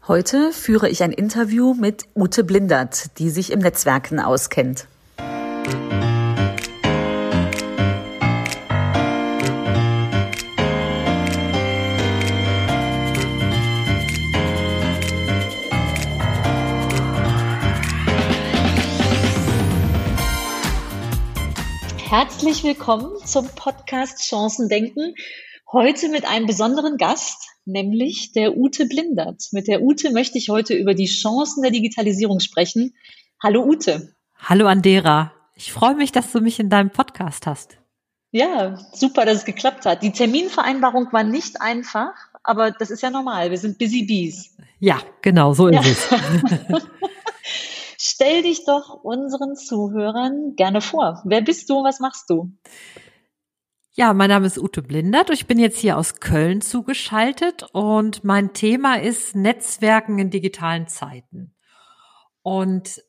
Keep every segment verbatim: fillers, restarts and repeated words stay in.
Heute führe ich ein Interview mit Ute Blindert, die sich im Netzwerken auskennt. Herzlich willkommen zum Podcast Chancen denken. Heute mit einem besonderen Gast, nämlich der Ute Blindert. Mit der Ute möchte ich heute über die Chancen der Digitalisierung sprechen. Hallo Ute. Hallo Andera. Ich freue mich, dass du mich in deinem Podcast hast. Ja, super, dass es geklappt hat. Die Terminvereinbarung war nicht einfach, aber das ist ja normal. Wir sind busy bees. Ja, genau, so ist ja. es. Stell dich doch unseren Zuhörern gerne vor. Wer bist du und was machst du? Ja, mein Name ist Ute Blindert. Ich bin jetzt hier aus Köln zugeschaltet und mein Thema ist Netzwerken in digitalen Zeiten. Und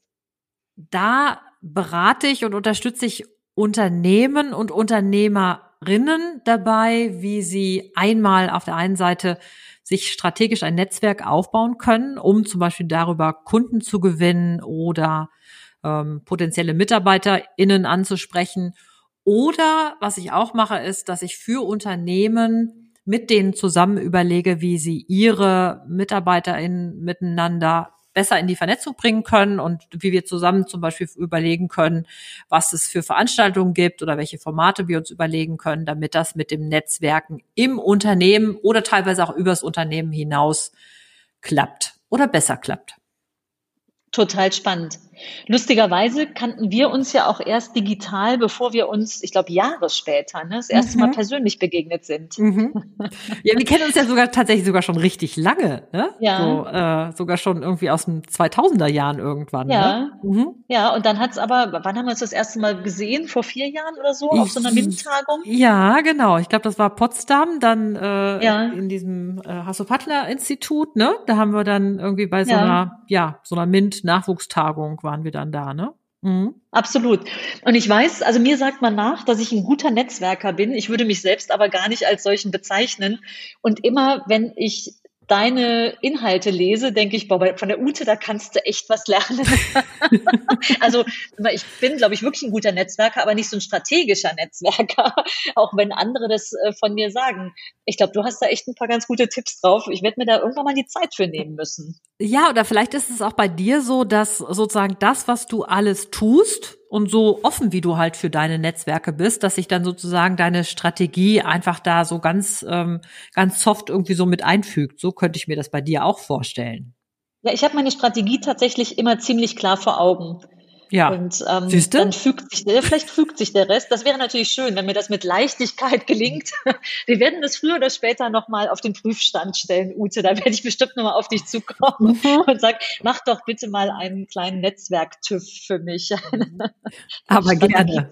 da berate ich und unterstütze ich Unternehmen und Unternehmerinnen dabei, wie sie einmal auf der einen Seite sich strategisch ein Netzwerk aufbauen können, um zum Beispiel darüber Kunden zu gewinnen oder ähm, potenzielle MitarbeiterInnen anzusprechen. Oder was ich auch mache, ist, dass ich für Unternehmen mit denen zusammen überlege, wie sie ihre MitarbeiterInnen miteinander besser in die Vernetzung bringen können und wie wir zusammen zum Beispiel überlegen können, was es für Veranstaltungen gibt oder welche Formate wir uns überlegen können, damit das mit dem Netzwerken im Unternehmen oder teilweise auch übers Unternehmen hinaus klappt oder besser klappt. Total spannend. Lustigerweise kannten wir uns ja auch erst digital, bevor wir uns, ich glaube, Jahre später, ne, das erste Mal persönlich begegnet sind. Mhm. Ja, wir kennen uns ja sogar tatsächlich sogar schon richtig lange, ne? Ja. So, äh, sogar schon irgendwie aus den zweitausender Jahren irgendwann. Ja. Ne? Mhm. Ja, und dann hat's aber, wann haben wir uns das erste Mal gesehen? Vor vier Jahren oder so? Auf so einer MINT-Tagung? Ja, genau. Ich glaube, das war Potsdam, dann äh, ja. in diesem äh, Hasso-Plattner-Institut, ne? Da haben wir dann irgendwie bei so ja. einer, ja, so einer MINT-Nachwuchstagung waren wir dann da, ne? Mhm. Absolut. Und ich weiß, also mir sagt man nach, dass ich ein guter Netzwerker bin. Ich würde mich selbst aber gar nicht als solchen bezeichnen. Und immer, wenn ich deine Inhalte lese, denke ich, boah, von der Ute, da kannst du echt was lernen. Also ich bin, glaube ich, wirklich ein guter Netzwerker, aber nicht so ein strategischer Netzwerker, auch wenn andere das äh, von mir sagen. Ich glaube, du hast da echt ein paar ganz gute Tipps drauf. Ich werde mir da irgendwann mal die Zeit für nehmen müssen. Ja, oder vielleicht ist es auch bei dir so, dass sozusagen das, was du alles tust und so offen, wie du halt für deine Netzwerke bist, dass sich dann sozusagen deine Strategie einfach da so ganz, ähm, ganz soft irgendwie so mit einfügt. So könnte ich mir das bei dir auch vorstellen. Ja, ich habe meine Strategie tatsächlich immer ziemlich klar vor Augen. Ja, und ähm, siehste? Dann fügt sich der, vielleicht fügt sich der Rest. Das wäre natürlich schön, wenn mir das mit Leichtigkeit gelingt. Wir werden das früher oder später nochmal auf den Prüfstand stellen, Ute. Da werde ich bestimmt nochmal auf dich zukommen mhm. und sagen, mach doch bitte mal einen kleinen Netzwerk-TÜV für mich. Aber gerne.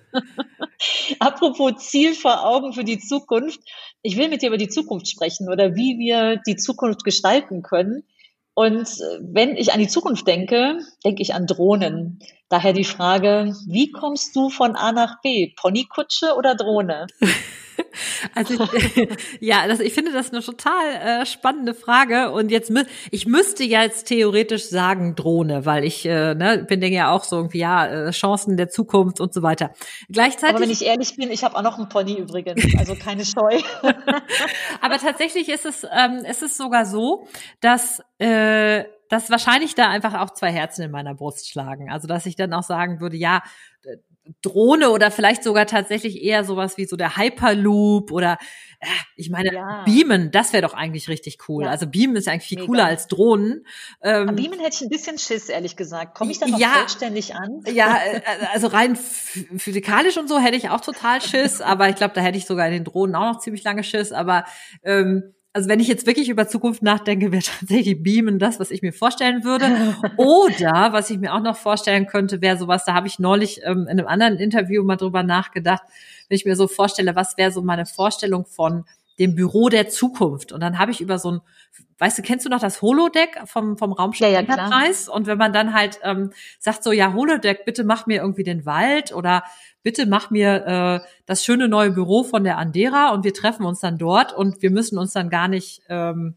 Apropos Ziel vor Augen für die Zukunft. Ich will mit dir über die Zukunft sprechen oder wie wir die Zukunft gestalten können. Und wenn ich an die Zukunft denke, denke ich an Drohnen. Daher die Frage, wie kommst du von A nach B? Ponykutsche oder Drohne? Also ich, ja, das, ich finde das eine total äh, spannende Frage und jetzt mü- ich müsste ja jetzt theoretisch sagen Drohne, weil ich äh, ne, bin denke ja auch so irgendwie ja äh, Chancen der Zukunft und so weiter. Gleichzeitig. Aber wenn ich ehrlich bin, ich habe auch noch einen Pony übrigens, also keine Scheu. Aber tatsächlich ist es ähm, ist es sogar so, dass äh, dass wahrscheinlich da einfach auch zwei Herzen in meiner Brust schlagen. Also dass ich dann auch sagen würde, ja, Drohne oder vielleicht sogar tatsächlich eher sowas wie so der Hyperloop oder äh, ich meine, ja. Beamen, das wäre doch eigentlich richtig cool. Ja. Also Beamen ist ja eigentlich viel Mega. Cooler als Drohnen. Ähm, An Beamen hätte ich ein bisschen Schiss, ehrlich gesagt. Komme ich dann noch ja, vollständig an? Ja, also rein physikalisch und so hätte ich auch total Schiss, aber ich glaube, da hätte ich sogar in den Drohnen auch noch ziemlich lange Schiss, aber ähm, also wenn ich jetzt wirklich über Zukunft nachdenke, wäre tatsächlich Beamen das, was ich mir vorstellen würde. Oder was ich mir auch noch vorstellen könnte, wäre sowas, da habe ich neulich ähm, in einem anderen Interview mal drüber nachgedacht, wenn ich mir so vorstelle, was wäre so meine Vorstellung von dem Büro der Zukunft. Und dann habe ich über so ein, weißt du, kennst du noch das Holodeck vom, vom Raumschiff ja, ja, Enterprise? Und wenn man dann halt ähm, sagt so, ja, Holodeck, bitte mach mir irgendwie den Wald oder bitte mach mir äh, das schöne neue Büro von der Andera und wir treffen uns dann dort und wir müssen uns dann gar nicht ähm,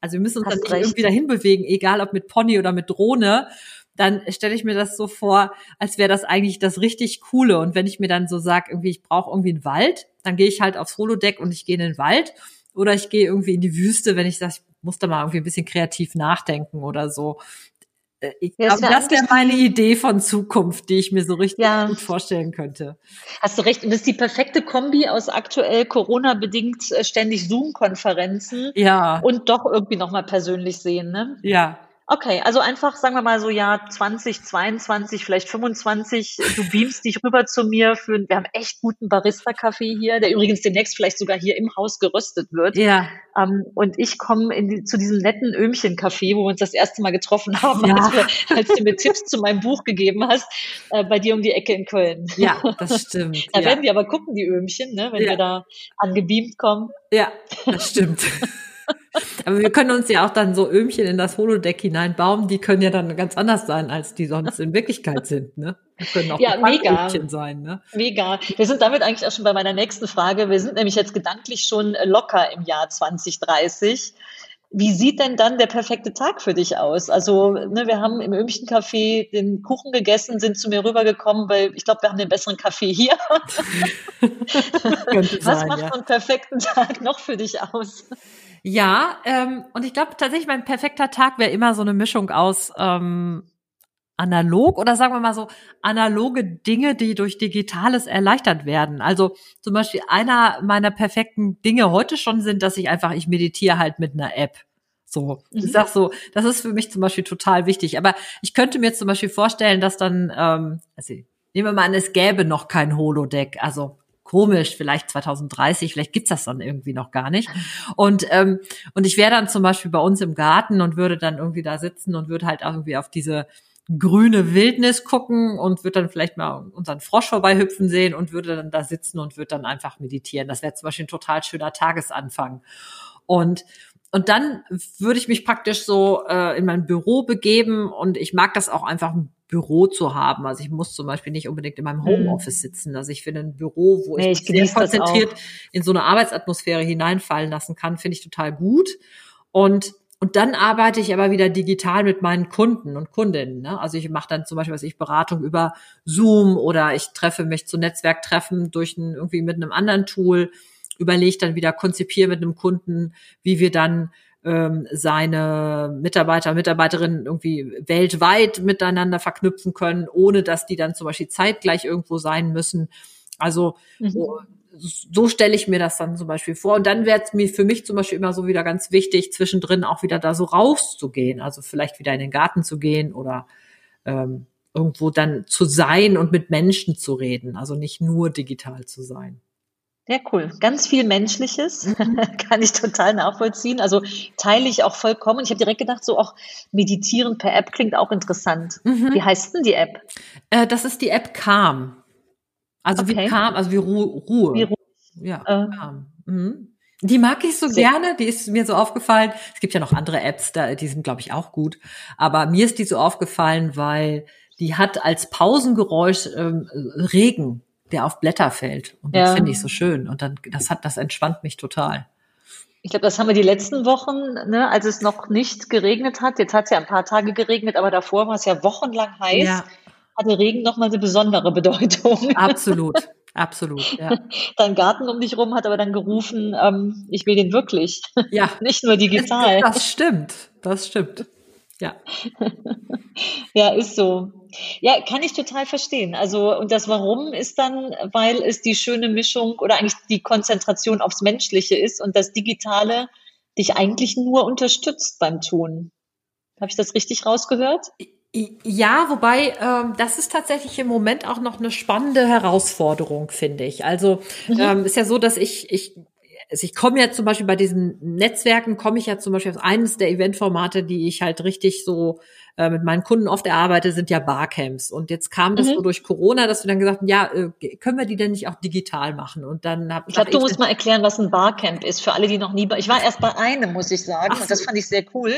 Also wir müssen uns dann Hast nicht recht. irgendwie dahin bewegen, egal ob mit Pony oder mit Drohne. Dann stelle ich mir das so vor, als wäre das eigentlich das richtig Coole. Und wenn ich mir dann so sage, irgendwie, ich brauche irgendwie einen Wald, dann gehe ich halt aufs Holodeck und ich gehe in den Wald. Oder ich gehe irgendwie in die Wüste, wenn ich sage, ich muss da mal irgendwie ein bisschen kreativ nachdenken oder so. Ich Ja, glaube, wär das wäre eigentlich meine die- Idee von Zukunft, die ich mir so richtig Ja. gut vorstellen könnte. Hast du recht. Und das ist die perfekte Kombi aus aktuell Corona-bedingt äh, ständig Zoom-Konferenzen Ja, und doch irgendwie nochmal persönlich sehen, ne? ja. Okay, also einfach, sagen wir mal so Jahr zwanzig zweiundzwanzig, vielleicht fünfundzwanzig, du beamst dich rüber zu mir für, wir haben echt guten Barista-Kaffee hier, der übrigens demnächst vielleicht sogar hier im Haus geröstet wird. Ja, Ähm, und ich komme in die, zu diesem netten Öhmchen-Café, wo wir uns das erste Mal getroffen haben, Ja. als, wir, als du mir Tipps zu meinem Buch gegeben hast, äh, bei dir um die Ecke in Köln. ja, das stimmt. Da Ja, werden wir aber gucken, die Öhmchen, ne, wenn Ja. wir da angebeamt kommen. ja, das stimmt. Aber wir können uns ja auch dann so Öhmchen in das Holodeck hineinbauen. Die können ja dann ganz anders sein, als die sonst in Wirklichkeit sind, ne? Das können auch Ja, mega. Öhmchen sein, ne? Mega. Wir sind damit eigentlich auch schon bei meiner nächsten Frage. Wir sind nämlich jetzt gedanklich schon locker im Jahr zwanzig dreißig. Wie sieht denn dann der perfekte Tag für dich aus? Also, ne, wir haben im Öhmchen-Café den Kuchen gegessen, sind zu mir rübergekommen, weil ich glaube, wir haben den besseren Kaffee hier. Könnte Was sein, macht ja. so einen perfekten Tag noch für dich aus? Ja, ähm, und ich glaube tatsächlich, mein perfekter Tag wäre immer so eine Mischung aus ähm, analog oder sagen wir mal so analoge Dinge, die durch Digitales erleichtert werden. Also zum Beispiel einer meiner perfekten Dinge heute schon sind, dass ich einfach, ich meditiere halt mit einer App. So, Mhm. ich sag so, das ist für mich zum Beispiel total wichtig. Aber ich könnte mir zum Beispiel vorstellen, dass dann, ähm, also nehmen wir mal an, es gäbe noch kein Holodeck. Also komisch, vielleicht zwanzig dreißig, vielleicht gibt's das dann irgendwie noch gar nicht. Und ähm, und ich wäre dann zum Beispiel bei uns im Garten und würde dann irgendwie da sitzen und würde halt irgendwie auf diese grüne Wildnis gucken und würde dann vielleicht mal unseren Frosch vorbeihüpfen sehen und würde dann da sitzen und würde dann einfach meditieren. Das wäre zum Beispiel ein total schöner Tagesanfang. Und und dann würde ich mich praktisch so äh, in mein Büro begeben und ich mag das auch einfach, ein Büro zu haben. Also ich muss zum Beispiel nicht unbedingt in meinem Homeoffice sitzen. Also ich finde ein Büro, wo Nee, ich ich mich sehr genieße das konzentriert auch. in so eine Arbeitsatmosphäre hineinfallen lassen kann, finde ich total gut. Und und dann arbeite ich aber wieder digital mit meinen Kunden und Kundinnen. Ne? Also ich mache dann zum Beispiel, was ich Beratung über Zoom oder ich treffe mich zu Netzwerktreffen durch ein, irgendwie mit einem anderen Tool, überlege dann wieder, konzipiere mit einem Kunden, wie wir dann ähm, seine Mitarbeiter, Mitarbeiterinnen irgendwie weltweit miteinander verknüpfen können, ohne dass die dann zum Beispiel zeitgleich irgendwo sein müssen. Also Mhm. so stelle ich mir das dann zum Beispiel vor. Und dann wäre es mir für mich zum Beispiel immer so wieder ganz wichtig, zwischendrin auch wieder da so rauszugehen. Also vielleicht wieder in den Garten zu gehen oder ähm, irgendwo dann zu sein und mit Menschen zu reden. Also nicht nur digital zu sein. Ja, cool. Ganz viel Menschliches, kann ich total nachvollziehen. Also teile ich auch vollkommen. Ich habe direkt gedacht, so auch meditieren per App klingt auch interessant. Mhm. Wie heißt denn die App? Äh, das ist die App Calm. Also wie Okay. Calm, also wie Ru Ruhe. Wie ruhig. Ja, Äh, Calm. Mhm. Die mag ich so Sehr- gerne, die ist mir so aufgefallen. Es gibt ja noch andere Apps, da, die sind, glaube ich, auch gut. Aber mir ist die so aufgefallen, weil die hat als Pausengeräusch ähm, Regen, der auf Blätter fällt. Und das Ja. finde ich so schön. Und dann, das hat, das entspannt mich total. Ich glaube, das haben wir die letzten Wochen, ne, als es noch nicht geregnet hat. Jetzt hat es ja ein paar Tage geregnet, aber davor war es ja wochenlang heiß. Ja. Hatte Regen nochmal eine besondere Bedeutung. Absolut, absolut, ja. Dein Garten um dich rum hat aber dann gerufen, ähm, ich will den wirklich, Ja, nicht nur digital. das stimmt, das stimmt. Ja. Ja, ist so. Ja, kann ich total verstehen. Also, und das Warum ist dann, weil es die schöne Mischung oder eigentlich die Konzentration aufs Menschliche ist und das Digitale dich eigentlich nur unterstützt beim Tun. Habe ich das richtig rausgehört? Ja, wobei ähm, das ist tatsächlich im Moment auch noch eine spannende Herausforderung, finde ich. Also Mhm. ähm, ist ja so, dass ich ich also ich komme ja zum Beispiel bei diesen Netzwerken, komme ich ja zum Beispiel auf eines der Eventformate, die ich halt richtig so äh, mit meinen Kunden oft erarbeite, sind ja Barcamps. Und jetzt kam das Mhm. so durch Corona, dass wir dann gesagt haben, ja, äh, können wir die denn nicht auch digital machen? Und dann habe Ich glaube, du musst mal erklären, was ein Barcamp ist, für alle, die noch nie bei, ich war erst bei einem, muss ich sagen, Ach und das so. fand ich sehr cool.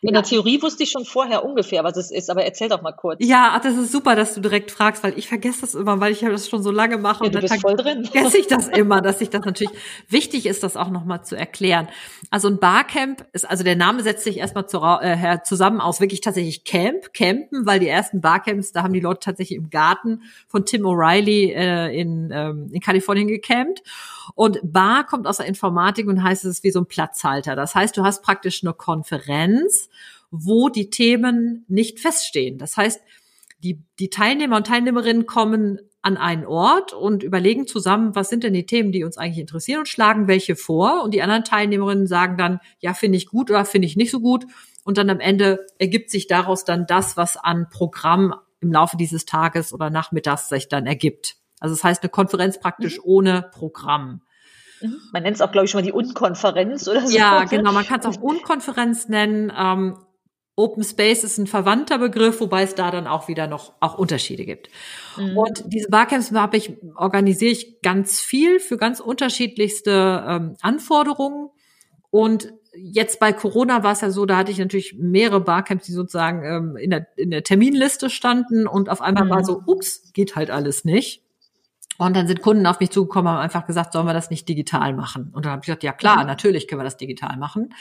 In der Theorie wusste ich schon vorher ungefähr, was es ist, aber erzähl doch mal kurz. Ja, das ist super, dass du direkt fragst, weil ich vergesse das immer, weil ich das schon so lange mache. Ja, und du dann bist voll drin. Vergesse ich das immer, dass ich das natürlich, wichtig ist, das auch nochmal zu erklären. Also ein Barcamp ist, also der Name setzt sich erstmal zu, äh, zusammen aus wirklich tatsächlich Camp, Campen, weil die ersten Barcamps, da haben die Leute tatsächlich im Garten von Tim O'Reilly äh, in, ähm, in Kalifornien gecampt. Und Bar kommt aus der Informatik und heißt, es ist wie so ein Platzhalter. Das heißt, du hast praktisch eine Konferenz, wo die Themen nicht feststehen. Das heißt, die, die Teilnehmer und Teilnehmerinnen kommen an einen Ort und überlegen zusammen, was sind denn die Themen, die uns eigentlich interessieren, und schlagen welche vor. Und die anderen Teilnehmerinnen sagen dann, ja, finde ich gut oder finde ich nicht so gut. Und dann am Ende ergibt sich daraus dann das, was an Programm im Laufe dieses Tages oder Nachmittags sich dann ergibt. Also das heißt, eine Konferenz praktisch mhm. ohne Programm. Man nennt es auch, glaube ich, schon mal die Unkonferenz oder so. Ja, genau, man kann es auch Unkonferenz nennen. Ähm, Open Space ist ein verwandter Begriff, wobei es da dann auch wieder noch auch Unterschiede gibt. Mhm. Und diese Barcamps habe ich, organisiere ich ganz viel für ganz unterschiedlichste ähm, Anforderungen. Und jetzt bei Corona war es ja so, da hatte ich natürlich mehrere Barcamps, die sozusagen ähm, in der, in der Terminliste standen, und auf einmal mhm. war so, ups, geht halt alles nicht. Und dann sind Kunden auf mich zugekommen, haben einfach gesagt, sollen wir das nicht digital machen? Und dann habe ich gesagt, ja klar, natürlich können wir das digital machen.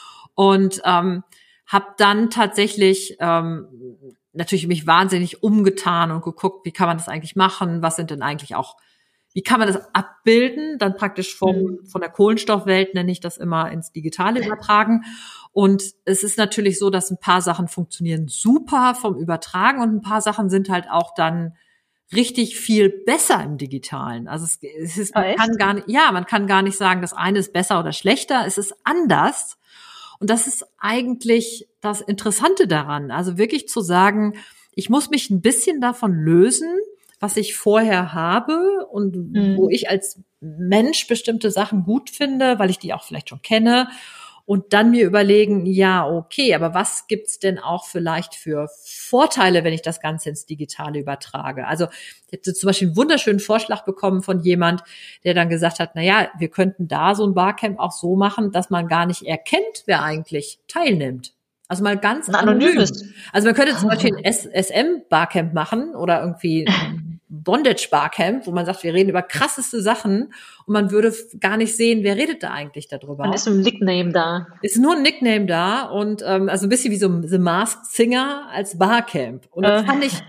Und ähm, habe dann tatsächlich ähm, natürlich mich wahnsinnig umgetan und geguckt, wie kann man das eigentlich machen? Was sind denn eigentlich auch, wie kann man das abbilden? Dann praktisch vom, mhm. von der Kohlenstoffwelt, nenne ich das immer, ins Digitale übertragen. Und es ist natürlich so, dass ein paar Sachen funktionieren super vom Übertragen und ein paar Sachen sind halt auch dann richtig viel besser im Digitalen. Also es, es ist, man kann gar nicht, ja, man kann gar nicht sagen, das eine ist besser oder schlechter. Es ist anders. Und das ist eigentlich das Interessante daran. Also wirklich zu sagen, ich muss mich ein bisschen davon lösen, was ich vorher habe und mhm. wo ich als Mensch bestimmte Sachen gut finde, weil ich die auch vielleicht schon kenne. Und dann mir überlegen, ja, okay, aber was gibt's denn auch vielleicht für Vorteile, wenn ich das Ganze ins Digitale übertrage? Also ich hätte zum Beispiel einen wunderschönen Vorschlag bekommen von jemand, der dann gesagt hat, na ja, wir könnten da so ein Barcamp auch so machen, dass man gar nicht erkennt, wer eigentlich teilnimmt. Also mal ganz anonym. Also man könnte zum Beispiel ein S M-Barcamp machen oder irgendwie ein Bondage-Barcamp, wo man sagt, wir reden über krasseste Sachen und man würde gar nicht sehen, wer redet da eigentlich darüber. Dann ist ein Nickname da. Ist nur ein Nickname da und ähm, also ein bisschen wie so The Masked Singer als Barcamp. Und das fand ich,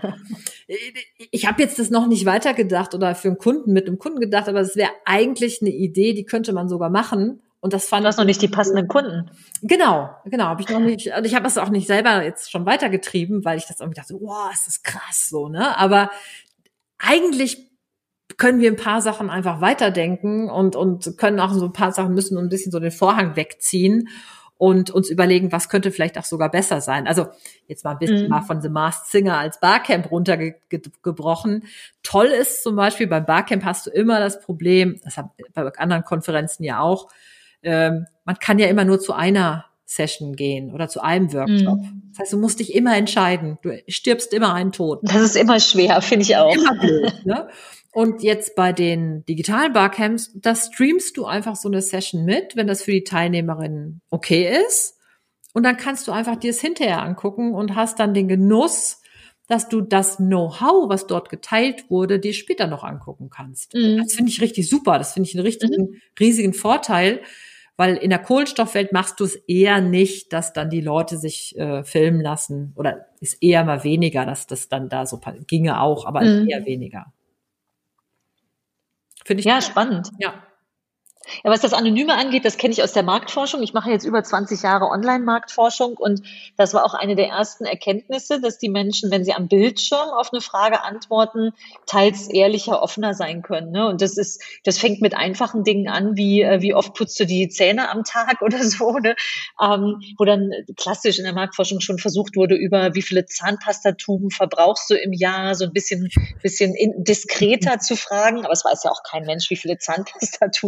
ich habe jetzt das noch nicht weitergedacht oder für einen Kunden mit einem Kunden gedacht, aber es wäre eigentlich eine Idee, die könnte man sogar machen. Und das fand du hast noch nicht die passenden Kunden. Genau, genau, habe ich noch nicht. Also ich habe das auch nicht selber jetzt schon weitergetrieben, weil ich das irgendwie dachte, wow, ist das krass so, ne? Aber eigentlich können wir ein paar Sachen einfach weiterdenken und und können auch so ein paar Sachen müssen ein bisschen so den Vorhang wegziehen und uns überlegen, was könnte vielleicht auch sogar besser sein. Also jetzt mal ein bisschen mhm. mal von The Masked Singer als Barcamp runtergebrochen. Toll ist zum Beispiel, beim Barcamp hast du immer das Problem, das haben bei anderen Konferenzen ja auch, ähm, man kann ja immer nur zu einer Session gehen oder zu einem Workshop. Mhm. Das heißt, du musst dich immer entscheiden. Du stirbst immer einen Tod. Das ist immer schwer, finde ich auch. Immer blöd, ne? Und jetzt bei den digitalen Barcamps, da streamst du einfach so eine Session mit, wenn das für die Teilnehmerinnen okay ist. Und dann kannst du einfach dir es hinterher angucken und hast dann den Genuss, dass du das Know-how, was dort geteilt wurde, dir später noch angucken kannst. Mhm. Das finde ich richtig super. Das finde ich einen richtigen, mhm. riesigen Vorteil, weil in der Kohlenstoffwelt machst du es eher nicht, dass dann die Leute sich äh, filmen lassen. Oder ist eher mal weniger, dass das dann da so ginge auch, aber mhm. eher weniger. Finde ich ja gut. Spannend. Ja. Ja, was das Anonyme angeht, das kenne ich aus der Marktforschung. Ich mache jetzt über zwanzig Jahre Online-Marktforschung und das war auch eine der ersten Erkenntnisse, dass die Menschen, wenn sie am Bildschirm auf eine Frage antworten, teils ehrlicher, offener sein können. Ne? Und das ist, das fängt mit einfachen Dingen an, wie wie oft putzt du die Zähne am Tag oder so, ne? ähm, wo dann klassisch in der Marktforschung schon versucht wurde, über wie viele Zahnpastatuben verbrauchst du im Jahr, so ein bisschen bisschen in, diskreter zu fragen. Aber es weiß ja auch kein Mensch, wie viele Zahnpastatuben er im Jahr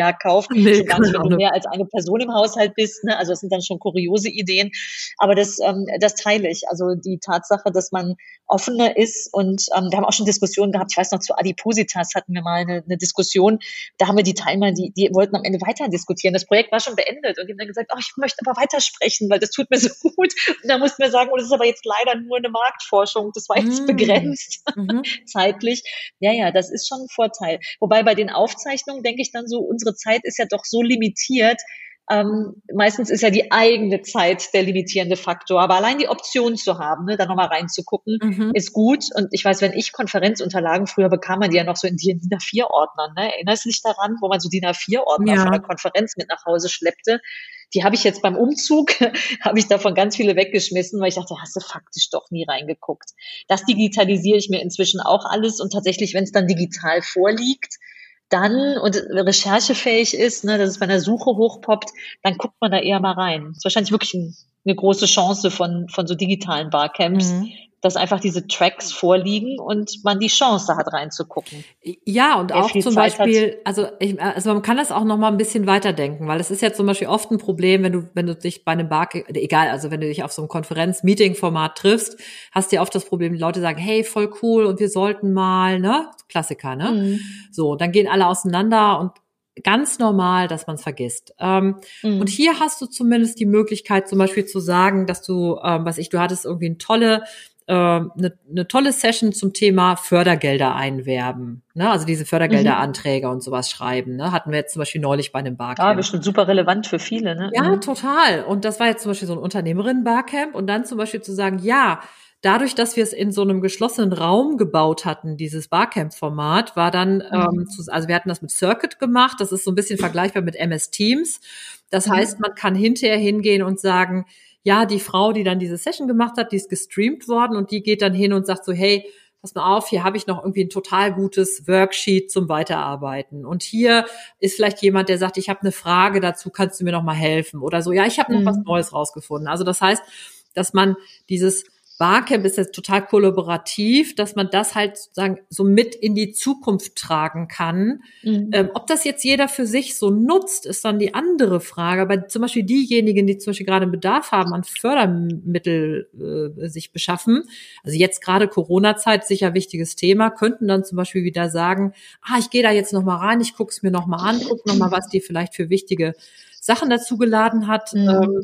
Jahr kauft. Nee, schon gar nicht, wenn du genau. mehr als eine Person im Haushalt bist. Ne? Also das sind dann schon kuriose Ideen. Aber das, ähm, das teile ich. Also die Tatsache, dass man offener ist und ähm, wir haben auch schon Diskussionen gehabt. Ich weiß noch, zu Adipositas hatten wir mal eine, eine Diskussion. Da haben wir die Teilnehmer, die, die wollten am Ende weiter diskutieren. Das Projekt war schon beendet und die haben dann gesagt, oh, ich möchte aber weitersprechen, weil das tut mir so gut. Und da mussten wir sagen, oh, das ist aber jetzt leider nur eine Marktforschung. Das war jetzt begrenzt Mhm. zeitlich. Ja, ja, das ist schon ein Vorteil. Wobei bei den Aufzeichnungen denke ich dann so, unsere Zeit ist ja doch so limitiert. Ähm, meistens ist ja die eigene Zeit der limitierende Faktor. Aber allein die Option zu haben, ne, da nochmal reinzugucken, Mhm. ist gut. Und ich weiß, wenn ich Konferenzunterlagen, früher bekam man die ja noch so in D I N A vier Ordnern. Ne? Erinnerst du dich daran, wo man so D I N A vier Ordner Ja. von der Konferenz mit nach Hause schleppte? Die habe ich jetzt beim Umzug, habe ich davon ganz viele weggeschmissen, weil ich dachte, hast du faktisch doch nie reingeguckt. Das digitalisiere ich mir inzwischen auch alles und tatsächlich, wenn es dann digital vorliegt, dann und recherchefähig ist, ne, dass es bei einer Suche hochpoppt, dann guckt man da eher mal rein. Das ist wahrscheinlich wirklich ein, eine große Chance von, von so digitalen Barcamps, Mhm. dass einfach diese Tracks vorliegen und man die Chance hat, reinzugucken. Ja, und Wer auch viel zum Zeit hat. Beispiel, also ich, also man kann das auch noch mal ein bisschen weiterdenken, weil es ist ja zum Beispiel oft ein Problem, wenn du, wenn du dich bei einem Bar, egal, also wenn du dich auf so einem Konferenz-Meeting-Format triffst, hast du ja oft das Problem, die Leute sagen, hey, voll cool und wir sollten mal, ne, Klassiker, ne? Mhm. So, dann gehen alle auseinander und ganz normal, dass man es vergisst. Ähm, Mhm. Und hier hast du zumindest die Möglichkeit, zum Beispiel zu sagen, dass du, ähm, was ich, du hattest irgendwie eine tolle eine, eine tolle Session zum Thema Fördergelder einwerben, ne? Also diese Fördergelderanträge Mhm. und sowas schreiben, ne? Hatten wir jetzt zum Beispiel neulich bei einem Ja, Barcamp. bestimmt super relevant für viele, ne? Ja, Mhm. total. Und das war jetzt zum Beispiel so ein Unternehmerinnen-Barcamp und dann zum Beispiel zu sagen, ja, dadurch, dass wir es in so einem geschlossenen Raum gebaut hatten, dieses Barcamp-Format, war dann, Mhm. ähm, zu, also wir hatten das mit Circuit gemacht, das ist so ein bisschen vergleichbar mit M S Teams. Das Mhm. heißt, man kann hinterher hingehen und sagen, ja, die Frau, die dann diese Session gemacht hat, die ist gestreamt worden und die geht dann hin und sagt so, hey, pass mal auf, hier habe ich noch irgendwie ein total gutes Worksheet zum Weiterarbeiten. Und hier ist vielleicht jemand, der sagt, ich habe eine Frage dazu, kannst du mir noch mal helfen? Oder so, ja, ich habe noch was Mhm. Neues rausgefunden. Also das heißt, dass man dieses Barcamp ist jetzt total kollaborativ, dass man das halt sozusagen so mit in die Zukunft tragen kann. Mhm. Ähm, ob das jetzt jeder für sich so nutzt, ist dann die andere Frage. Aber zum Beispiel diejenigen, die zum Beispiel gerade einen Bedarf haben an Fördermittel äh, sich beschaffen, also jetzt gerade Corona-Zeit, sicher wichtiges Thema, könnten dann zum Beispiel wieder sagen, ah, ich gehe da jetzt noch mal rein, ich gucke es mir noch mal an, guck noch mal, was die vielleicht für wichtige Sachen dazu geladen hat. Mhm. Ähm,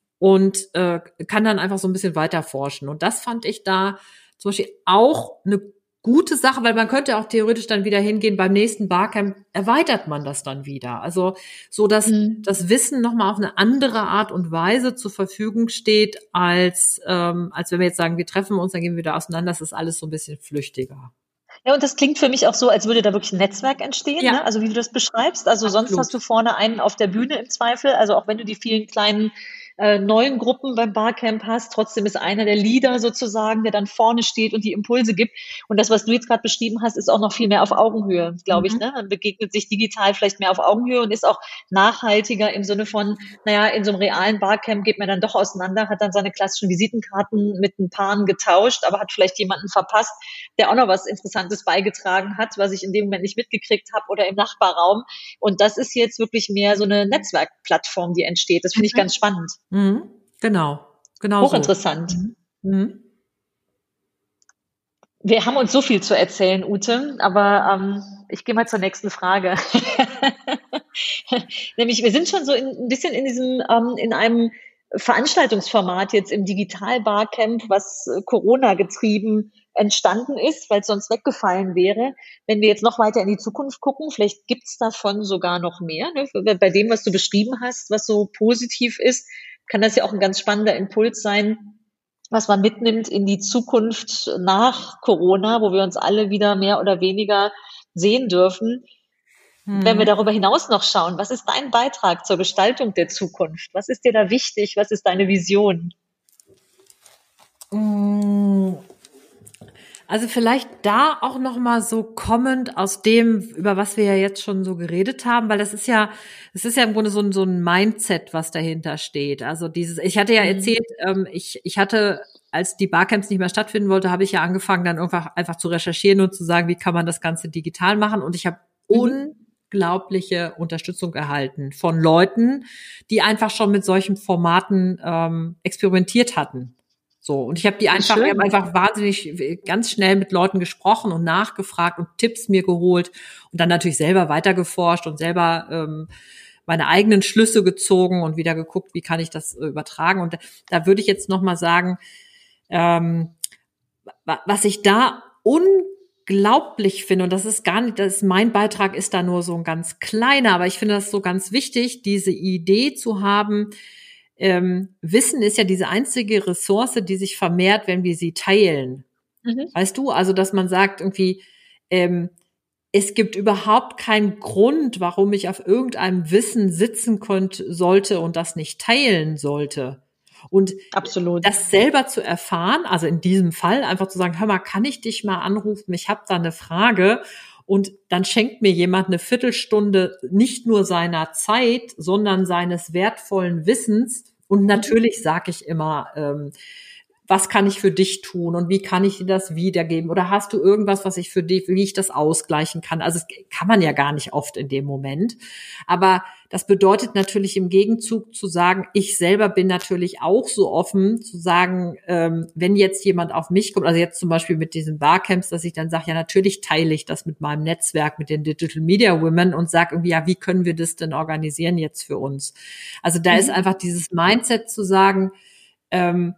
und äh, kann dann einfach so ein bisschen weiter forschen. Und das fand ich da zum Beispiel auch eine gute Sache, weil man könnte auch theoretisch dann wieder hingehen, beim nächsten Barcamp erweitert man das dann wieder. Also so, dass Mhm. das Wissen nochmal auf eine andere Art und Weise zur Verfügung steht, als ähm, als wenn wir jetzt sagen, wir treffen uns, dann gehen wir wieder auseinander, das ist alles so ein bisschen flüchtiger. Ja, und das klingt für mich auch so, als würde da wirklich ein Netzwerk entstehen, Ja, ne? Also wie du das beschreibst. Also sonst hast absolut. du vorne einen auf der Bühne im Zweifel. Also auch wenn du die vielen kleinen äh, neuen Gruppen beim Barcamp hast, trotzdem ist einer der Leader sozusagen, der dann vorne steht und die Impulse gibt. Und das, was du jetzt gerade beschrieben hast, ist auch noch viel mehr auf Augenhöhe, glaube ich. Mhm. Ne? Man begegnet sich digital vielleicht mehr auf Augenhöhe und ist auch nachhaltiger im Sinne von, naja, in so einem realen Barcamp geht man dann doch auseinander, hat dann seine klassischen Visitenkarten mit ein Paaren getauscht, aber hat vielleicht jemanden verpasst, der auch noch was Interessantes beigetragen hat, was ich in dem Moment nicht mitgekriegt habe oder im Nachbarraum. Und das ist jetzt wirklich mehr so eine Netzwerkplattform, die entsteht. Das finde ich ganz spannend. Mhm. Genau, genau so. Hochinteressant. Mhm. Wir haben uns so viel zu erzählen, Ute, aber ähm, ich gehe mal zur nächsten Frage. Nämlich, wir sind schon so in, ein bisschen in diesem, ähm, in einem Veranstaltungsformat jetzt im Digital-Barcamp, was äh, Corona getrieben entstanden ist, weil es sonst weggefallen wäre. Wenn wir jetzt noch weiter in die Zukunft gucken, vielleicht gibt's davon sogar noch mehr. Ne? Bei dem, was du beschrieben hast, was so positiv ist, kann das ja auch ein ganz spannender Impuls sein, was man mitnimmt in die Zukunft nach Corona, wo wir uns alle wieder mehr oder weniger sehen dürfen. Wenn wir Mhm. darüber hinaus noch schauen, was ist dein Beitrag zur Gestaltung der Zukunft? Was ist dir da wichtig? Was ist deine Vision? Also vielleicht da auch noch mal so kommend aus dem, über was wir ja jetzt schon so geredet haben, weil das ist ja, es ist ja im Grunde so ein, so ein Mindset, was dahinter steht. Also dieses, ich hatte ja erzählt, ähm, ich, ich hatte, als die Barcamps nicht mehr stattfinden wollte, habe ich ja angefangen, dann einfach, einfach zu recherchieren und zu sagen, wie kann man das Ganze digital machen. Und ich habe Mhm. unglaubliche Unterstützung erhalten von Leuten, die einfach schon mit solchen Formaten ähm, experimentiert hatten. So, und ich habe die einfach, ich habe einfach wahnsinnig ganz schnell mit Leuten gesprochen und nachgefragt und Tipps mir geholt und dann natürlich selber weitergeforscht und selber ähm, meine eigenen Schlüsse gezogen und wieder geguckt, wie kann ich das äh, übertragen. Und da, da würde ich jetzt noch mal sagen, ähm, was ich da unglaublich finde, und das ist gar nicht, das ist, mein Beitrag ist da nur so ein ganz kleiner, aber ich finde das so ganz wichtig, diese Idee zu haben. Ähm, Wissen ist ja diese einzige Ressource, die sich vermehrt, wenn wir sie teilen. Mhm. Weißt du, also dass man sagt irgendwie, ähm, es gibt überhaupt keinen Grund, warum ich auf irgendeinem Wissen sitzen konnte, sollte und das nicht teilen sollte. Und Absolut. Das selber zu erfahren, also in diesem Fall einfach zu sagen, hör mal, kann ich dich mal anrufen? Ich habe da eine Frage. Und dann schenkt mir jemand eine Viertelstunde nicht nur seiner Zeit, sondern seines wertvollen Wissens. Und natürlich sage ich immer, ähm, was kann ich für dich tun und wie kann ich dir das wiedergeben? Oder hast du irgendwas, was ich für dich, wie ich das ausgleichen kann? Also das kann man ja gar nicht oft in dem Moment. Aber das bedeutet natürlich im Gegenzug zu sagen, ich selber bin natürlich auch so offen zu sagen, ähm, wenn jetzt jemand auf mich kommt, also jetzt zum Beispiel mit diesen Barcamps, dass ich dann sage, ja natürlich teile ich das mit meinem Netzwerk, mit den Digital Media Women und sage irgendwie, ja, wie können wir das denn organisieren jetzt für uns? Also da mhm. ist einfach dieses Mindset zu sagen, ähm,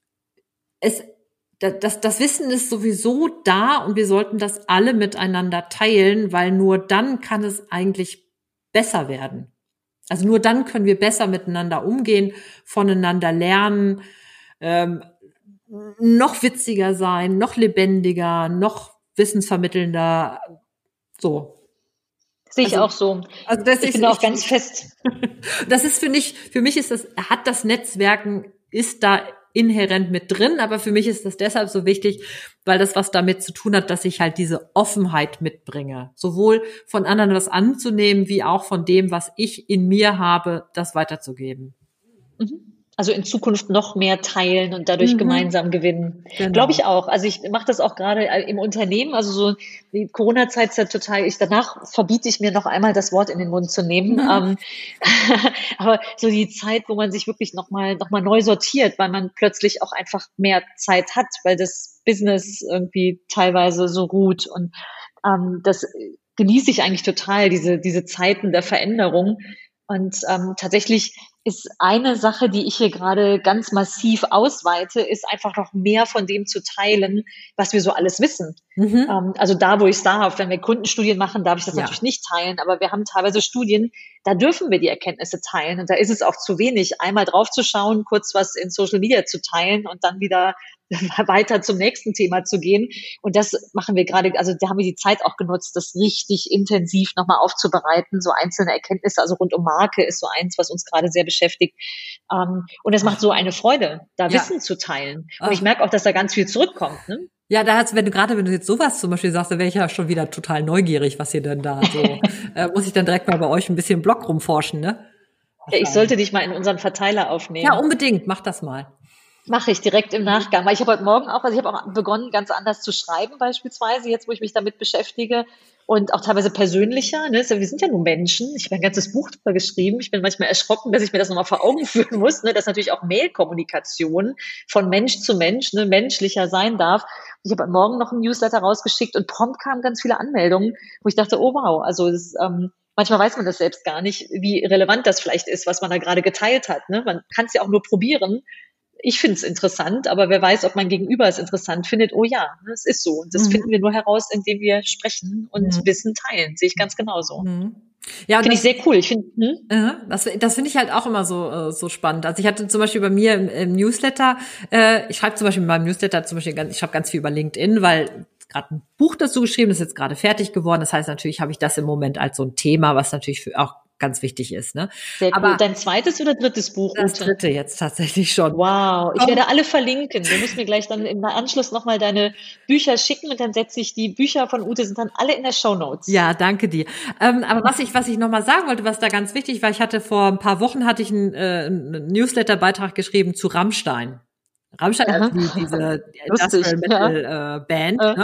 Es, das, das Wissen ist sowieso da und wir sollten das alle miteinander teilen, weil nur dann kann es eigentlich besser werden. Also nur dann können wir besser miteinander umgehen, voneinander lernen, ähm, noch witziger sein, noch lebendiger, noch wissensvermittelnder, so. Sehe ich also, auch so. Also das ich ist, bin auch ich, ganz fest. Das ist für mich, für mich ist das, hat das Netzwerken, ist da inhärent mit drin, aber für mich ist das deshalb so wichtig, weil das was damit zu tun hat, dass ich halt diese Offenheit mitbringe, sowohl von anderen was anzunehmen, wie auch von dem, was ich in mir habe, das weiterzugeben. Mhm. Also in Zukunft noch mehr teilen und dadurch mhm. gemeinsam gewinnen. Genau. Glaube ich auch. Also ich mache das auch gerade im Unternehmen. Also so die Corona-Zeit ist ja total, ich, danach verbiete ich mir noch einmal das Wort in den Mund zu nehmen. Mhm. Ähm, aber so die Zeit, wo man sich wirklich nochmal noch mal neu sortiert, weil man plötzlich auch einfach mehr Zeit hat, weil das Business irgendwie teilweise so ruht. Und ähm, das genieße ich eigentlich total, diese, diese Zeiten der Veränderung. Und ähm, tatsächlich ist eine Sache, die ich hier gerade ganz massiv ausweite, ist einfach noch mehr von dem zu teilen, was wir so alles wissen. Mhm. Ähm, also da, wo ich es darf, wenn wir Kundenstudien machen, darf ich das ja. natürlich nicht teilen, aber wir haben teilweise Studien, da dürfen wir die Erkenntnisse teilen und da ist es auch zu wenig, einmal drauf zu schauen, kurz was in Social Media zu teilen und dann wieder weiter zum nächsten Thema zu gehen. Und das machen wir gerade, also da haben wir die Zeit auch genutzt, das richtig intensiv nochmal aufzubereiten. So einzelne Erkenntnisse, also rund um Marke ist so eins, was uns gerade sehr beschäftigt. Und es macht so eine Freude, da ja. Wissen zu teilen. Und ich merke auch, dass da ganz viel zurückkommt. Ne? Ja, da hat's, wenn du gerade, wenn du jetzt sowas zum Beispiel sagst, dann wäre ich ja schon wieder total neugierig, was ihr denn da so, äh, muss ich dann direkt mal bei euch ein bisschen im Blog rumforschen, ne? Ja, ich sollte dich mal in unseren Verteiler aufnehmen. Ja, unbedingt, mach das mal. Mache ich direkt im Nachgang, weil ich habe heute Morgen auch, also ich habe auch begonnen, ganz anders zu schreiben beispielsweise, jetzt wo ich mich damit beschäftige und auch teilweise persönlicher. Ne? Wir sind ja nur Menschen. Ich habe ein ganzes Buch darüber geschrieben. Ich bin manchmal erschrocken, dass ich mir das nochmal vor Augen führen muss, ne? Dass natürlich auch Mailkommunikation von Mensch zu Mensch ne, menschlicher sein darf. Ich habe heute Morgen noch einen Newsletter rausgeschickt und prompt kamen ganz viele Anmeldungen, wo ich dachte, oh wow, also das ähm, manchmal weiß man das selbst gar nicht, wie relevant das vielleicht ist, was man da gerade geteilt hat. Ne? Man kann es ja auch nur probieren. Ich finde es interessant, aber wer weiß, ob mein Gegenüber es interessant findet. Oh ja, es ist so. Und das mhm. finden wir nur heraus, indem wir sprechen und mhm. Wissen teilen. Sehe ich ganz genauso. Mhm. Ja, finde ich sehr cool. Ich finde, hm? das, das finde ich halt auch immer so so spannend. Also ich hatte zum Beispiel bei mir im, im Newsletter, äh, ich schreibe zum Beispiel in meinem Newsletter zum Beispiel, ganz, ich schreibe ganz viel über LinkedIn, weil gerade ein Buch dazu geschrieben, das ist jetzt gerade fertig geworden. Das heißt, natürlich habe ich das im Moment als so ein Thema, was natürlich für auch ganz wichtig ist. Ne? Sehr cool. Aber dein zweites oder drittes Buch? Das Ute? dritte jetzt tatsächlich schon. Wow, ich werde alle verlinken. Du musst mir gleich dann im Anschluss nochmal deine Bücher schicken und dann setze ich die Bücher von Ute, sind dann alle in der Shownotes. Ja, danke dir. Ähm, aber was ich was ich nochmal sagen wollte, was da ganz wichtig war, ich hatte vor ein paar Wochen hatte ich einen, äh, einen Newsletter-Beitrag geschrieben zu Rammstein. Rammstein, also die, diese Industrial Metal äh, Band. Ja. Ne?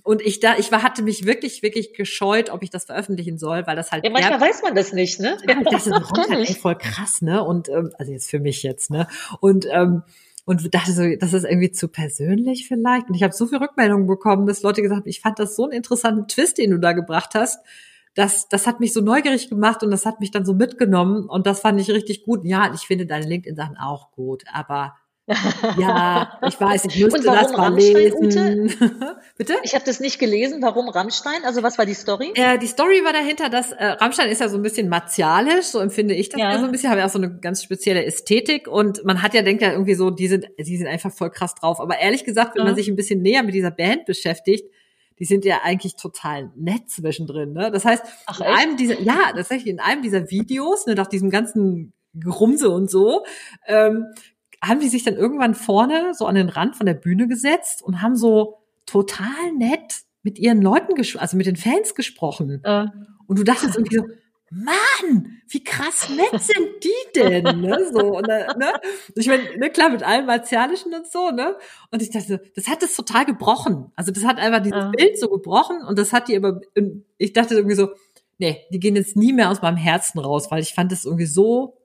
und ich da, ich war, hatte mich wirklich, wirklich gescheut, ob ich das veröffentlichen soll, weil das halt. Ja, manchmal weiß man das nicht, ne? Ja, ich dachte, Das Rammstein, kenn ey, ich. voll krass, ne? Und ähm, also jetzt für mich jetzt, ne? Und ähm, und dachte so, das ist irgendwie zu persönlich vielleicht. Und ich habe so viel Rückmeldungen bekommen, dass Leute gesagt haben, ich fand das so einen interessanten Twist, den du da gebracht hast. Das, das hat mich so neugierig gemacht und das hat mich dann so mitgenommen und das fand ich richtig gut. Ja, ich finde deine LinkedIn-Sachen auch gut, aber ja, ich weiß, ich Und müsste das warum mal Rammstein, Ute? lesen. Bitte? Ich habe das nicht gelesen. Warum Rammstein? Also was war die Story? Äh, die Story war dahinter, dass äh, Rammstein ist ja so ein bisschen martialisch, so empfinde ich das ja so ein Ja. bisschen, haben ja auch so eine ganz spezielle Ästhetik und man hat ja, denkt ja irgendwie so, die sind, die sind einfach voll krass drauf. Aber ehrlich gesagt, wenn man Ja. sich ein bisschen näher mit dieser Band beschäftigt, die sind ja eigentlich total nett zwischendrin, ne? Das heißt, Ach, in echt? einem dieser, ja, tatsächlich in einem dieser Videos, ne, nach diesem ganzen Gerumse und so, ähm, haben die sich dann irgendwann vorne so an den Rand von der Bühne gesetzt und haben so total nett mit ihren Leuten, ges- also mit den Fans gesprochen. Äh. Und du dachtest irgendwie so, Mann, wie krass nett sind die denn? Ne? So, und, äh, ne? Ich meine, ne, klar, mit allem Martialischen und so, ne? Und ich dachte, das hat es total gebrochen. Also das hat einfach dieses Äh. Bild so gebrochen und das hat die aber, und ich dachte irgendwie so, nee, die gehen jetzt nie mehr aus meinem Herzen raus, weil ich fand das irgendwie so,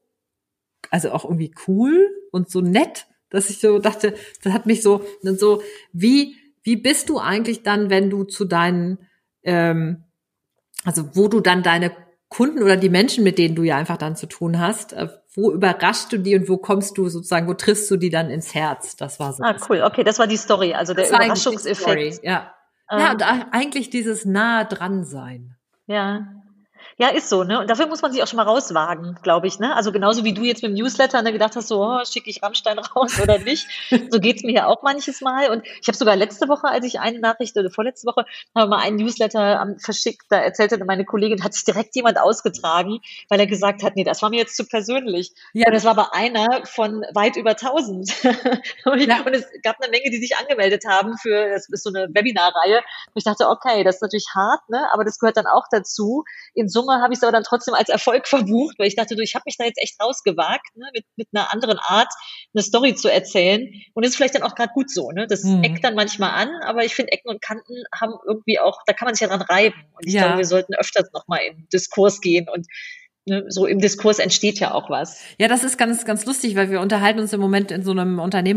also auch irgendwie cool und so nett, dass ich so dachte, das hat mich so, und so, wie, wie bist du eigentlich dann, wenn du zu deinen, ähm, also wo du dann deine Kunden oder die Menschen, mit denen du ja einfach dann zu tun hast, äh, wo überraschst du die und wo kommst du sozusagen, wo triffst du die dann ins Herz? Das war so. Ah, cool. Okay, das war die Story, also der Das war eigentlich die Story, Überraschungseffekt. ja. Äh. Ja, und eigentlich dieses nah dran sein. Ja. Ja, ist so, ne? Und dafür muss man sich auch schon mal rauswagen, glaube ich, ne? Also genauso wie du jetzt mit dem Newsletter, ne, gedacht hast, so, oh, schicke ich Rammstein raus oder nicht. So geht's mir ja auch manches Mal. Und ich habe sogar letzte Woche, als ich eine Nachricht oder vorletzte Woche, habe mal einen Newsletter ähm, verschickt, da erzählte meine Kollegin, hat sich direkt jemand ausgetragen, weil er gesagt hat, nee, das war mir jetzt zu persönlich. Ja. Und es war aber einer von weit über tausend. und, Ja. und es gab eine Menge, die sich angemeldet haben für, das ist so eine Webinarreihe. Und ich dachte, okay, das ist natürlich hart, ne? Aber das gehört dann auch dazu. In Summe habe ich es aber dann trotzdem als Erfolg verbucht, weil ich dachte, du, ich habe mich da jetzt echt rausgewagt, ne, mit, mit einer anderen Art eine Story zu erzählen. Und das ist vielleicht dann auch gerade gut so, ne? Das Mhm. eckt dann manchmal an, aber ich finde, Ecken und Kanten haben irgendwie auch, da kann man sich ja dran reiben. Und ich Ja. glaube, wir sollten öfters nochmal in Diskurs gehen und ne, so im Diskurs entsteht ja auch was. Ja, das ist ganz, ganz lustig, weil wir unterhalten uns im Moment in so einem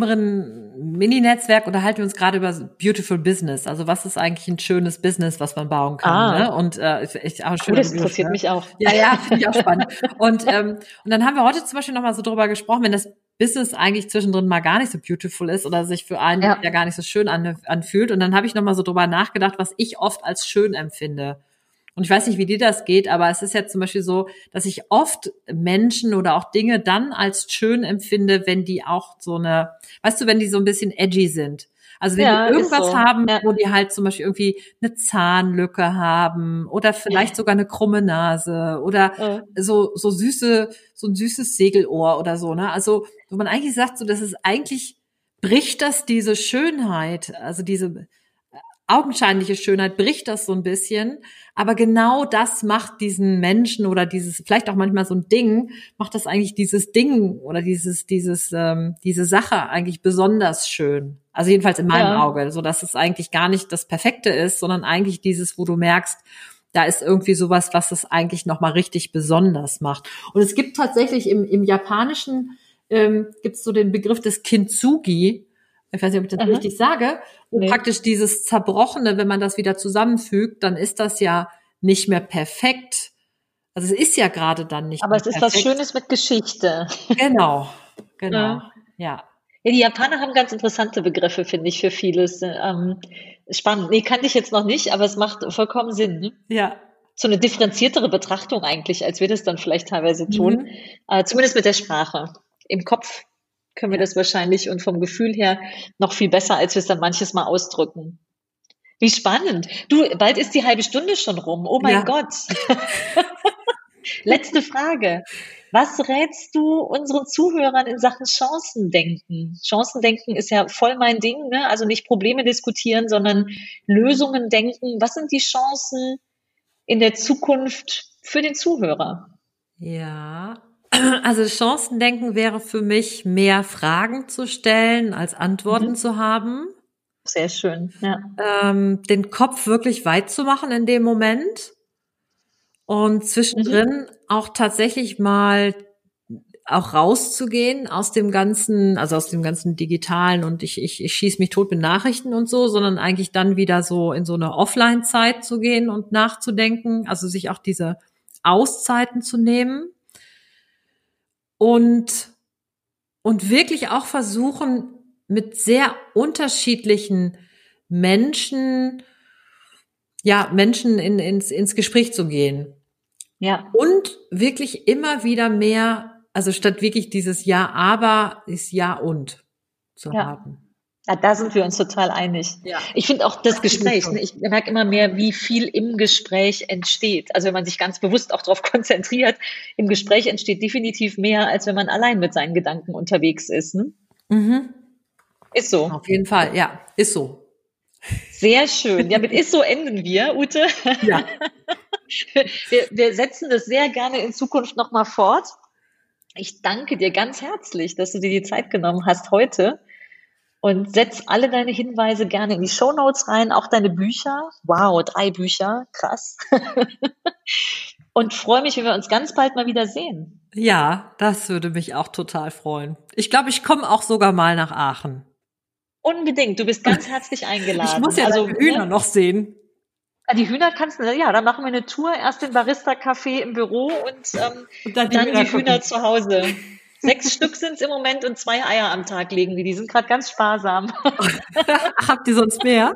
Unternehmerinnen-Mini-Netzwerk, unterhalten wir uns gerade über Beautiful Business. Also was ist eigentlich ein schönes Business, was man bauen kann, Ah. ne? Und äh, ich auch Cool, das interessiert mich auch. Ja, ja, finde ich auch spannend. Und ähm, und dann haben wir heute zum Beispiel nochmal so drüber gesprochen, wenn das Business eigentlich zwischendrin mal gar nicht so beautiful ist oder sich für einen ja, Ja. gar nicht so schön an, anfühlt. Und dann habe ich nochmal so drüber nachgedacht, was ich oft als schön empfinde. Und ich weiß nicht, wie dir das geht, aber es ist ja zum Beispiel so, dass ich oft Menschen oder auch Dinge dann als schön empfinde, wenn die auch so eine, weißt du, wenn die so ein bisschen edgy sind. Also wenn Ja, die ist irgendwas so. haben, Ja. wo die halt zum Beispiel irgendwie eine Zahnlücke haben oder vielleicht sogar eine krumme Nase oder Ja. so so süße, so ein süßes Segelohr oder so, ne? Also wo man eigentlich sagt, so, das ist eigentlich, bricht das diese Schönheit, also diese augenscheinliche Schönheit, bricht das so ein bisschen, aber genau das macht diesen Menschen oder dieses, vielleicht auch manchmal so ein Ding, macht das eigentlich dieses Ding oder dieses, dieses, ähm, diese Sache eigentlich besonders schön. Also jedenfalls in meinem Ja. Auge, so dass es eigentlich gar nicht das Perfekte ist, sondern eigentlich dieses, wo du merkst, da ist irgendwie sowas, was es eigentlich nochmal richtig besonders macht. Und es gibt tatsächlich im, im Japanischen, ähm, gibt es so den Begriff des Kintsugi. Ich weiß nicht, ob ich das Aha. richtig sage, wo Nee. praktisch dieses Zerbrochene, wenn man das wieder zusammenfügt, dann ist das ja nicht mehr perfekt. Also es ist ja gerade dann nicht Aber mehr es ist perfekt. was Schönes mit Geschichte. Genau, genau, Ja. ja. Ja, die Japaner haben ganz interessante Begriffe, finde ich, für vieles. Ähm, spannend. Nee, kannte ich jetzt noch nicht, aber es macht vollkommen Sinn. Ne? Ja. So eine differenziertere Betrachtung eigentlich, als wir das dann vielleicht teilweise tun. Mhm. Äh, zumindest mit der Sprache. Im Kopf können wir Ja. das wahrscheinlich und vom Gefühl her noch viel besser, als wir es dann manches Mal ausdrücken. Wie spannend. Du, bald ist die halbe Stunde schon rum. Oh mein Ja. Gott. Letzte Frage. Was rätst du unseren Zuhörern in Sachen Chancendenken? Chancendenken ist ja voll mein Ding, ne? Also nicht Probleme diskutieren, sondern Lösungen denken. Was sind die Chancen in der Zukunft für den Zuhörer? Ja, also Chancendenken wäre für mich, mehr Fragen zu stellen, als Antworten Mhm. zu haben. Sehr schön, ja. Ähm, den Kopf wirklich weit zu machen in dem Moment und zwischendrin Mhm. auch tatsächlich mal auch rauszugehen aus dem ganzen, also aus dem ganzen Digitalen und ich, ich, ich schieß mich tot mit Nachrichten und so, sondern eigentlich dann wieder so in so eine Offline-Zeit zu gehen und nachzudenken, also sich auch diese Auszeiten zu nehmen und, und wirklich auch versuchen, mit sehr unterschiedlichen Menschen, ja, Menschen in, ins, ins Gespräch zu gehen. Ja. Und wirklich immer wieder mehr, also statt wirklich dieses Ja, aber ist Ja und zu Ja. haben. Ja, da sind wir uns total einig. Ja. Ich finde auch das Gespräch, ne, ich merke immer mehr, wie viel im Gespräch entsteht. Also wenn man sich ganz bewusst auch darauf konzentriert, im Gespräch entsteht definitiv mehr, als wenn man allein mit seinen Gedanken unterwegs ist. Ne? Mhm. Ist so. Auf jeden Fall, ja, ist so. Sehr schön. Ja, mit ist so enden wir, Ute. Ja. Wir, wir setzen das sehr gerne in Zukunft nochmal fort. Ich danke dir ganz herzlich, dass du dir die Zeit genommen hast heute und setz alle deine Hinweise gerne in die Shownotes rein, auch deine Bücher. Wow, drei Bücher, krass. Und freue mich, wenn wir uns ganz bald mal wieder sehen. Ja, das würde mich auch total freuen. Ich glaube, ich komme auch sogar mal nach Aachen. Unbedingt, du bist ganz herzlich eingeladen. Ich muss ja also deine Hühner ne? noch sehen. Die Hühner kannst du, ja, dann machen wir eine Tour, erst den Barista-Café im Büro und, ähm, Und dann die dann Hühner die Hühner gucken. zu Hause. Sechs Stück sind es im Moment und zwei Eier am Tag legen die. Die sind gerade ganz sparsam. Habt ihr sonst mehr?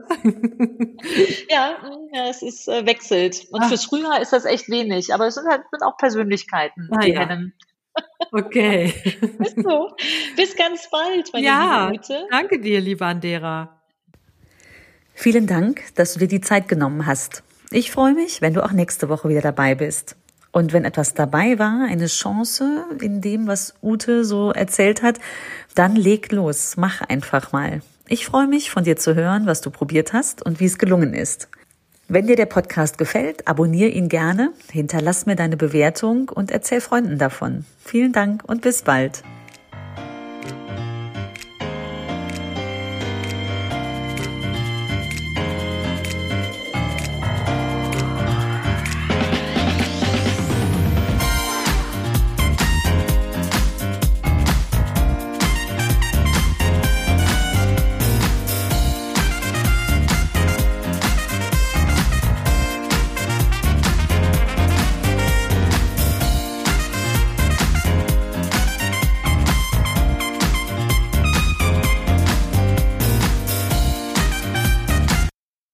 Ja, ja, es ist äh, wechselt. Und Ach. fürs Frühjahr ist das echt wenig, aber es sind halt sind auch Persönlichkeiten, Ah, die ja. Hennen. Okay. Ist so. Bis ganz bald, meine Ja, liebe Ute. danke dir, liebe Andera. Vielen Dank, dass du dir die Zeit genommen hast. Ich freue mich, wenn du auch nächste Woche wieder dabei bist. Und wenn etwas dabei war, eine Chance in dem, was Ute so erzählt hat, dann leg los, mach einfach mal. Ich freue mich, von dir zu hören, was du probiert hast und wie es gelungen ist. Wenn dir der Podcast gefällt, abonniere ihn gerne, hinterlass mir deine Bewertung und erzähl Freunden davon. Vielen Dank und bis bald.